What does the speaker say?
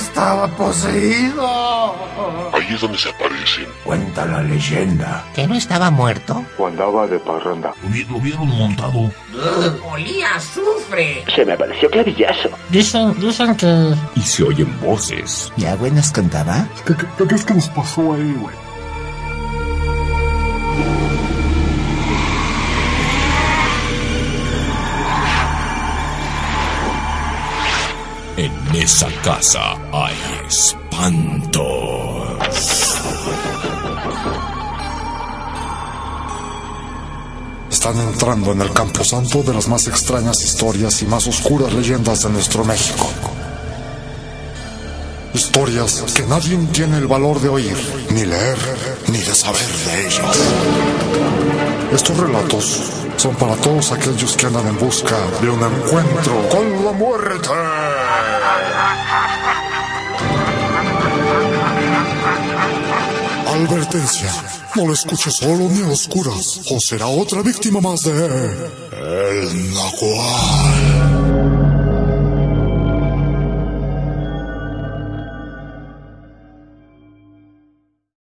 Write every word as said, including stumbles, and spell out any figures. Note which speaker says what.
Speaker 1: estaba poseído.
Speaker 2: Ahí es donde se aparecen.
Speaker 1: Cuenta la leyenda
Speaker 3: ¿que no estaba muerto?
Speaker 4: O andaba de parranda.
Speaker 5: Lo, vi- lo vieron montado.
Speaker 6: Uh, olía a azufre.
Speaker 7: Se me apareció clavillazo.
Speaker 3: Dicen, dicen que...
Speaker 8: Y se oyen voces.
Speaker 3: ¿Y Agüe nos contaba?
Speaker 4: ¿Qué, qué, qué crees que nos pasó ahí, güey?
Speaker 8: En esa casa hay espantos.
Speaker 9: Están entrando en el camposanto de las más extrañas historias y más oscuras leyendas de nuestro México. Historias que nadie tiene el valor de oír, ni leer, ni de saber de ellas. Estos relatos son para todos aquellos que andan en busca de un encuentro con la muerte. Advertencia, no lo escuches solo ni a oscuras, o será otra víctima más de El Nahual.